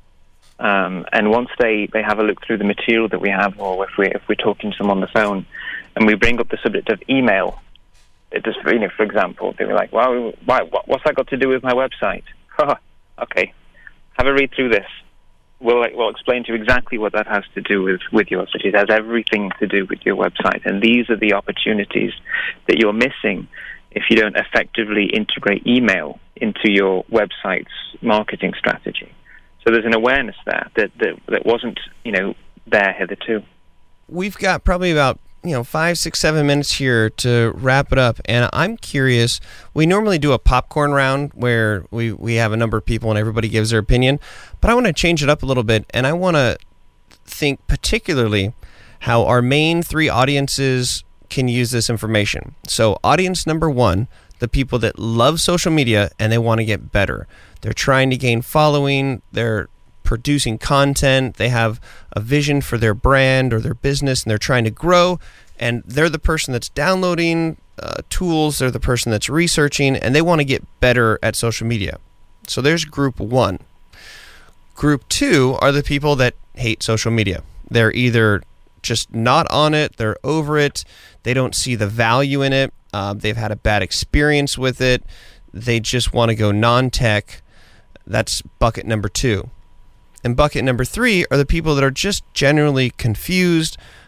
Speaker 6: And once they have a look through the material that we have, or if we're talking to them on the phone, and we bring up the subject of email, it just, for example, they were like, "Well, what's that got to do with my website?" Okay, have a read through this. We'll explain to you exactly what that has to do with yours. It has everything to do with your website, and these are the opportunities that you're missing if you don't effectively integrate email into your website's marketing strategy. So there's an awareness there that wasn't there hitherto.
Speaker 5: We've got probably about 5, 6, 7 minutes here to wrap it up, and I'm curious. We normally do a popcorn round where we have a number of people and everybody gives their opinion, but I want to change it up a little bit, and I want to think particularly how our main 3 audiences can use this information. So audience number 1, the people that love social media and they want to get better. They're trying to gain following, they're producing content, they have a vision for their brand or their business, and they're trying to grow, and they're the person that's downloading tools, they're the person that's researching, and they want to get better at social media. So there's group 1. Group 2 are the people that hate social media. They're either just not on it, they're over it, they don't see the value in it, they've had a bad experience with it, they just want to go non-tech. That's bucket number 2. And bucket number 3 are the people that are just generally confused.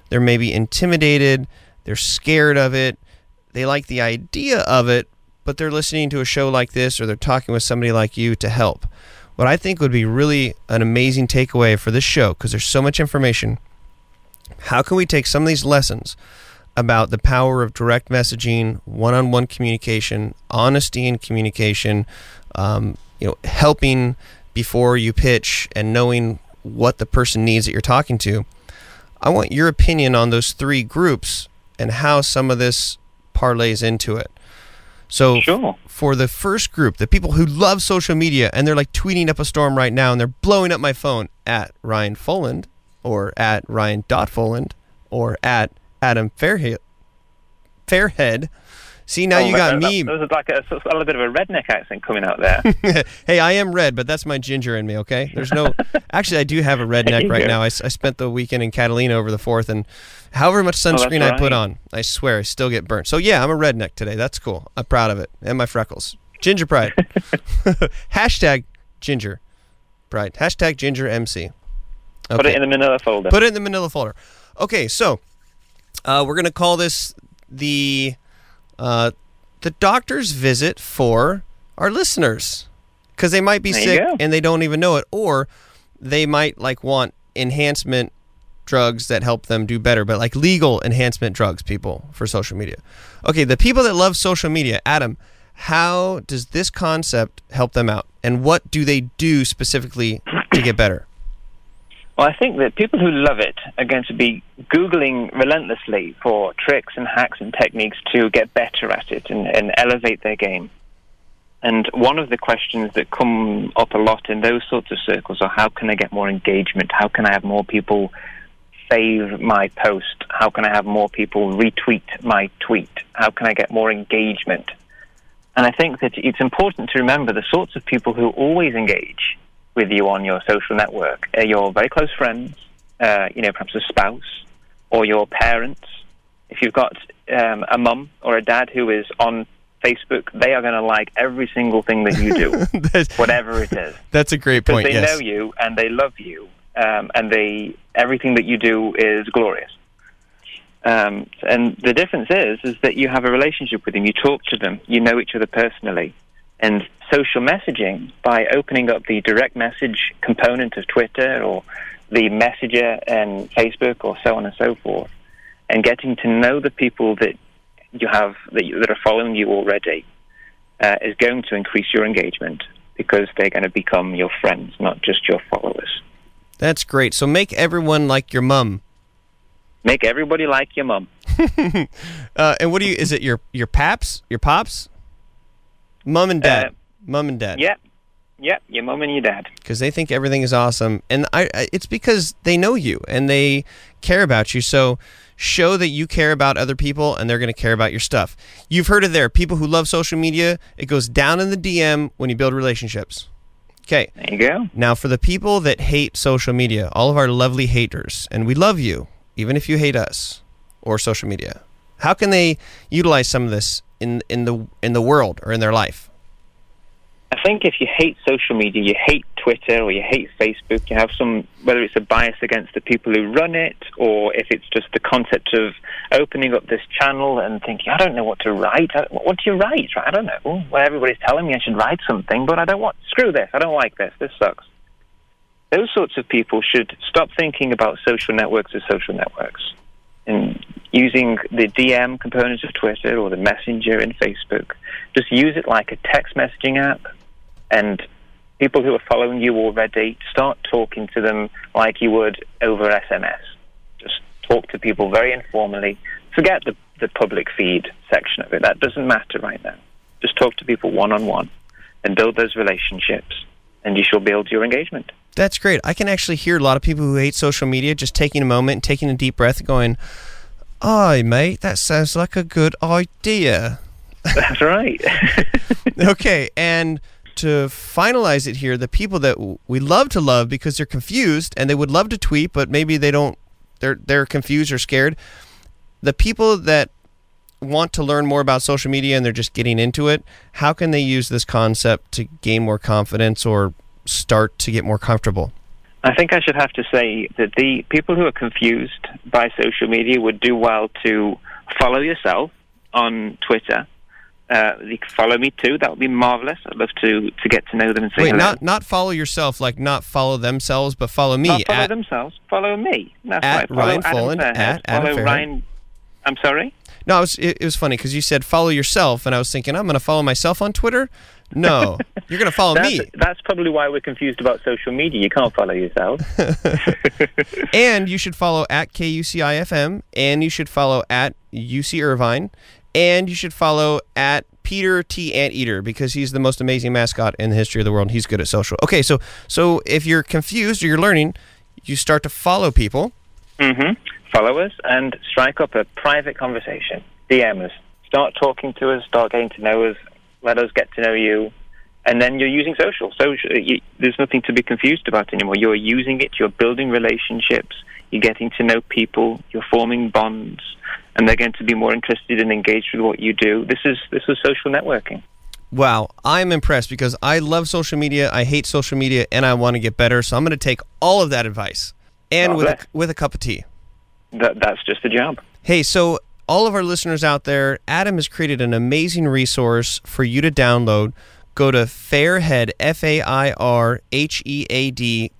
Speaker 5: They're maybe intimidated. They're scared of it. They like the idea of it, but they're listening to a show like this or they're talking with somebody like you to help. What I think would be really an amazing takeaway for this show, because there's so much information, how can we take some of these lessons about the power of direct messaging, one-on-one communication, honesty in communication, helping before you pitch and knowing what the person needs that you're talking to. I want your opinion on those three groups and how some of this parlays into it. So
Speaker 6: Sure.
Speaker 5: For the first group, the people who love social media and they're like tweeting up a storm right now and they're blowing up my phone at Ryan Foland or at Ryan.Foland or at Adam Fairhead. See, now you got me.
Speaker 6: There was like a little bit of a redneck accent coming out there.
Speaker 5: Hey, I am red, but that's my ginger in me, okay? There's no... Actually, I do have a redneck right now. I spent the weekend in Catalina over the 4th, and however much sunscreen I put on, I swear I still get burnt. So, yeah, I'm a redneck today. That's cool. I'm proud of it. And my freckles. Ginger pride. Hashtag ginger pride. Hashtag ginger MC. Okay.
Speaker 6: Put it in the manila folder.
Speaker 5: Put it in the manila folder. Okay, so we're going to call this the doctor's visit for our listeners, because they might be sick and they don't even know it, or they might want enhancement drugs that help them do better, but legal enhancement drugs, people, for social media. Okay, the people that love social media, Adam, how does this concept help them out, and what do they do specifically to get better?
Speaker 6: Well, I think that people who love it are going to be Googling relentlessly for tricks and hacks and techniques to get better at it and elevate their game. And one of the questions that come up a lot in those sorts of circles are, how can I get more engagement? How can I have more people save my post? How can I have more people retweet my tweet? How can I get more engagement? And I think that it's important to remember the sorts of people who always engage with you on your social network are your very close friends, perhaps a spouse, or your parents. If you've got a mum or a dad who is on Facebook, they are going to like every single thing that you do, whatever it is.
Speaker 5: That's a great point,
Speaker 6: because they know you and they love you, and everything that you do is glorious. And the difference is that you have a relationship with them, you talk to them, you know each other personally. And social messaging, by opening up the direct message component of Twitter or the Messenger and Facebook or so on and so forth, and getting to know the people that you have that are following you already, is going to increase your engagement, because they're going to become your friends, not just your followers.
Speaker 5: That's great. So make everyone like your mum.
Speaker 6: Make everybody like your mum.
Speaker 5: And what do you? Is it your paps? Your pops? Mom and dad. Mom and dad.
Speaker 6: Yep, your mom and your dad.
Speaker 5: Because they think everything is awesome. And it's because they know you and they care about you. So show that you care about other people and they're going to care about your stuff. You've heard it there. People who love social media, it goes down in the DM when you build relationships. Okay.
Speaker 6: There you go.
Speaker 5: Now, for the people that hate social media, all of our lovely haters, and we love you, even if you hate us or social media, how can they utilize some of this in the world or in their life?
Speaker 6: I think if you hate social media, you hate Twitter or you hate Facebook, you have whether it's a bias against the people who run it, or if it's just the concept of opening up this channel and thinking, I don't know what to write. What do you write? I don't know. Well, everybody's telling me I should write something, but I don't want. Screw this. I don't like this. This sucks. Those sorts of people should stop thinking about social networks as social networks, and using the DM components of Twitter or the Messenger in Facebook. Just use it like a text messaging app, and people who are following you already, start talking to them like you would over SMS. Just talk to people very informally. Forget the public feed section of it. That doesn't matter right now. Just talk to people one-on-one and build those relationships, and you shall build your engagement.
Speaker 5: That's great. I can actually hear a lot of people who hate social media just taking a moment and taking a deep breath and going, "Aye, mate, that sounds like a good idea."
Speaker 6: That's right.
Speaker 5: Okay, and to finalize it here, the people that we love to love because they're confused and they would love to tweet, but maybe they don't, they're confused or scared. The people that want to learn more about social media and they're just getting into it, how can they use this concept to gain more confidence or start to get more comfortable?
Speaker 6: I think I should have to say that the people who are confused by social media would do well to follow yourself on Twitter. You can follow me too. That would be marvelous. I'd love to get to know them and say
Speaker 5: Wait,
Speaker 6: hello.
Speaker 5: not follow yourself, like not follow themselves, but follow me.
Speaker 6: Not follow themselves. Follow me. That's
Speaker 5: at
Speaker 6: right. Follow
Speaker 5: Ryan
Speaker 6: Adam
Speaker 5: Folland,
Speaker 6: Fairhead.
Speaker 5: at Adam
Speaker 6: Follow
Speaker 5: Fairhead.
Speaker 6: Ryan. I'm sorry?
Speaker 5: No, it was funny because you said follow yourself, and I was thinking I'm going to follow myself on Twitter. No, you're going to follow me.
Speaker 6: That's probably why we're confused about social media. You can't follow yourself.
Speaker 5: And you should follow at KUCI-FM, and you should follow at UC Irvine, and you should follow at Peter T. Anteater because he's the most amazing mascot in the history of the world. And he's good at social. Okay, so if you're confused or you're learning, you start to follow people.
Speaker 6: Mm-hmm. Follow us and strike up a private conversation. DM us. Start talking to us. Start getting to know us. Let us get to know you. And then you're using social. There's nothing to be confused about anymore. You're using it. You're building relationships. You're getting to know people. You're forming bonds. And they're going to be more interested and engaged with what you do. This is social networking.
Speaker 5: Wow, I'm impressed because I love social media, I hate social media, and I want to get better. So I'm going to take all of that advice, and with a cup of tea.
Speaker 6: That's just the job.
Speaker 5: Hey, so all of our listeners out there, Adam has created an amazing resource for you to download. Go to Fairhead, FAIRHEAD,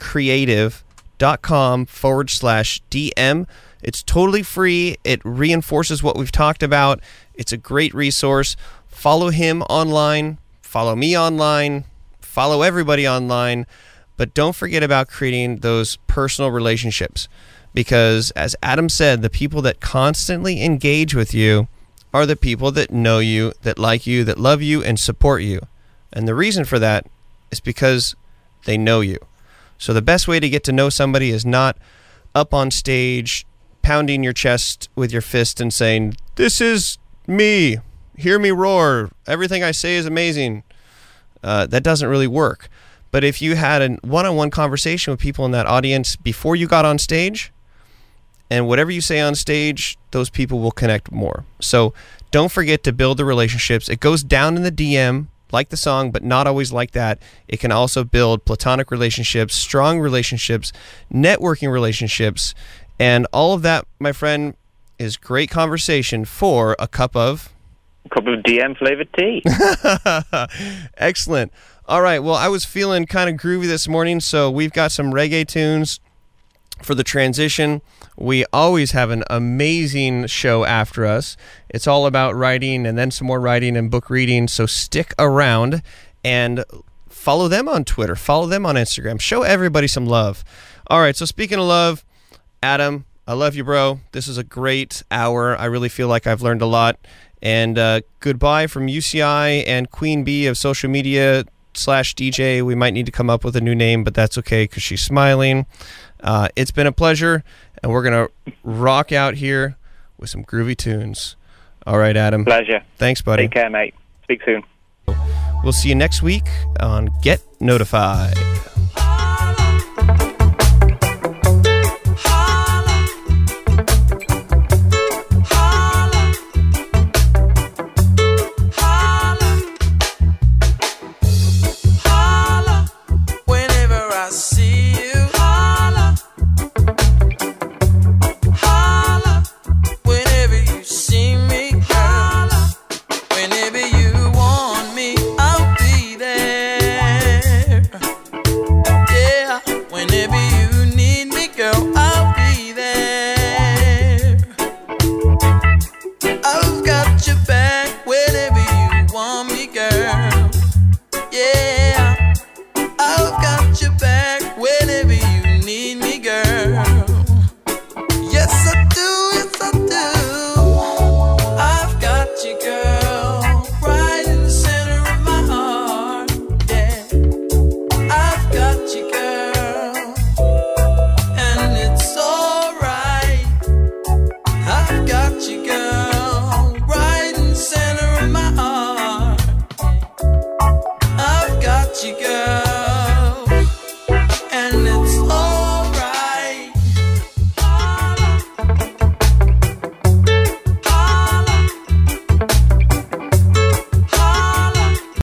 Speaker 5: creative.com/DM. It's totally free. It reinforces what we've talked about. It's a great resource. Follow him online. Follow me online. Follow everybody online. But don't forget about creating those personal relationships. Because, as Adam said, the people that constantly engage with you are the people that know you, that like you, that love you, and support you. And the reason for that is because they know you. So the best way to get to know somebody is not up on stage, pounding your chest with your fist and saying, "This is me. Hear me roar. Everything I say is amazing." That doesn't really work. But if you had a one-on-one conversation with people in that audience before you got on stage, and whatever you say on stage, those people will connect more. So don't forget to build the relationships. It goes down in the DM, like the song, but not always like that. It can also build platonic relationships, strong relationships, networking relationships, and all of that, my friend, is great conversation for a cup of
Speaker 6: DM-flavored tea.
Speaker 5: Excellent. All right, well, I was feeling kind of groovy this morning, so we've got some reggae tunes for the transition. We always have an amazing show after us. It's all about writing and then some more writing and book reading, so stick around and follow them on Twitter. Follow them on Instagram. Show everybody some love. All right, so speaking of love, Adam, I love you, bro. This is a great hour. I really feel like I've learned a lot. And goodbye from UCI and Queen Bee of social media /DJ. We might need to come up with a new name, but that's okay because she's smiling. It's been a pleasure, and we're going to rock out here with some groovy tunes. All right, Adam.
Speaker 6: Pleasure.
Speaker 5: Thanks, buddy.
Speaker 6: Take care, mate. Speak soon.
Speaker 5: We'll see you next week on Get Notified.